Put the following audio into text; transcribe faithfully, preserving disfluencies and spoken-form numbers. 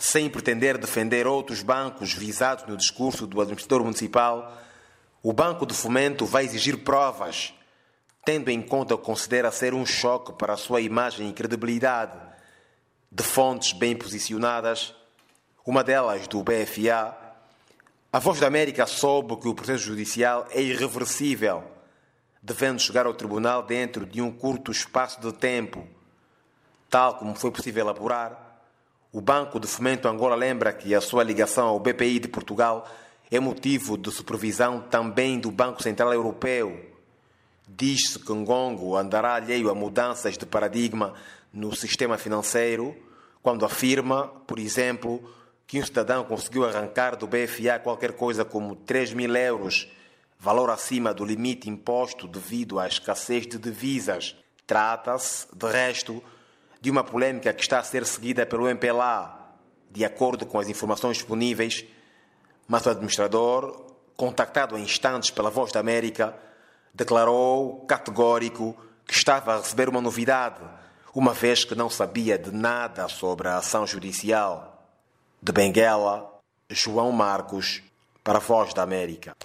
Sem pretender defender outros bancos visados no discurso do administrador municipal, o Banco de Fomento vai exigir provas, tendo em conta o que considera ser um choque para a sua imagem e credibilidade, de fontes bem posicionadas, uma delas do B F A. A Voz da América soube que o processo judicial é irreversível, devendo chegar ao tribunal dentro de um curto espaço de tempo. Tal como foi possível apurar, o Banco de Fomento Angola lembra que a sua ligação ao B P I de Portugal é motivo de supervisão também do Banco Central Europeu. Diz-se que Ngongo andará alheio a mudanças de paradigma no sistema financeiro, quando afirma, por exemplo, que um cidadão conseguiu arrancar do B F A qualquer coisa como três mil euros, valor acima do limite imposto devido à escassez de divisas. Trata-se, de resto, de uma polêmica que está a ser seguida pelo M P L A, de acordo com as informações disponíveis, mas o administrador, contactado em instantes pela Voz da América, declarou categórico que estava a receber uma novidade, uma vez que não sabia de nada sobre a ação judicial. De Benguela, João Marcos, para a Voz da América.